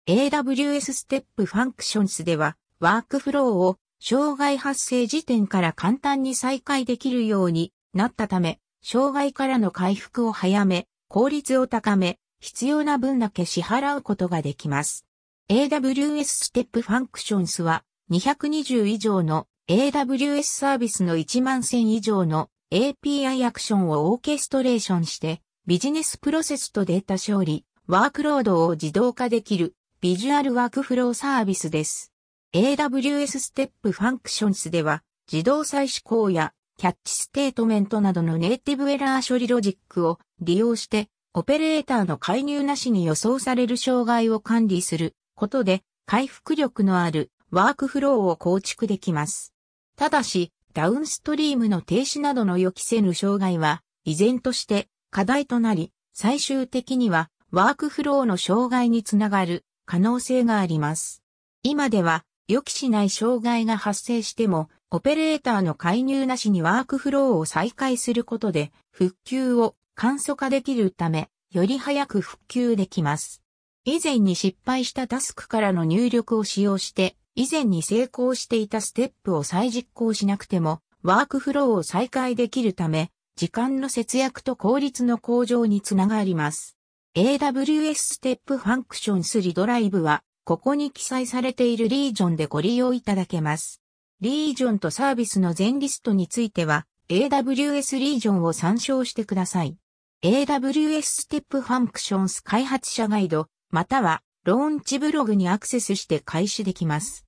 AWS ステップファンクションスでは、ワークフローを障害発生時点から簡単に再開できるようになったため、障害からの回復を早め、効率を高め、必要な分だけ支払うことができます。AWS ステップファンクションスは220以上の AWS サービスの1万1000以上の API アクションをオーケストレーションしてビジネスプロセスとデータ処理、ワークロードを自動化できるビジュアルワークフローサービスです。AWS ステップファンクションスでは自動再試行やキャッチステートメントなどのネイティブエラー処理ロジックを利用してオペレーターの介入なしに予想される障害を管理することで回復力のあるワークフローを構築できます。ただし、ダウンストリームの停止などの予期せぬ障害は依然として課題となり、最終的にはワークフローの障害につながる可能性があります。今では予期しない障害が発生しても、オペレーターの介入なしにワークフローを再開することで復旧を簡素化できるため、より早く復旧できます。以前に失敗したタスクからの入力を使用して、以前に成功していたステップを再実行しなくても、ワークフローを再開できるため、時間の節約と効率の向上につながります。AWS ステップファンクション3ドライブは、ここに記載されているリージョンでご利用いただけます。リージョンとサービスの全リストについては、AWS リージョンを参照してください。AWS ステップファンクションス開発者ガイド、またはローンチブログにアクセスして開始できます。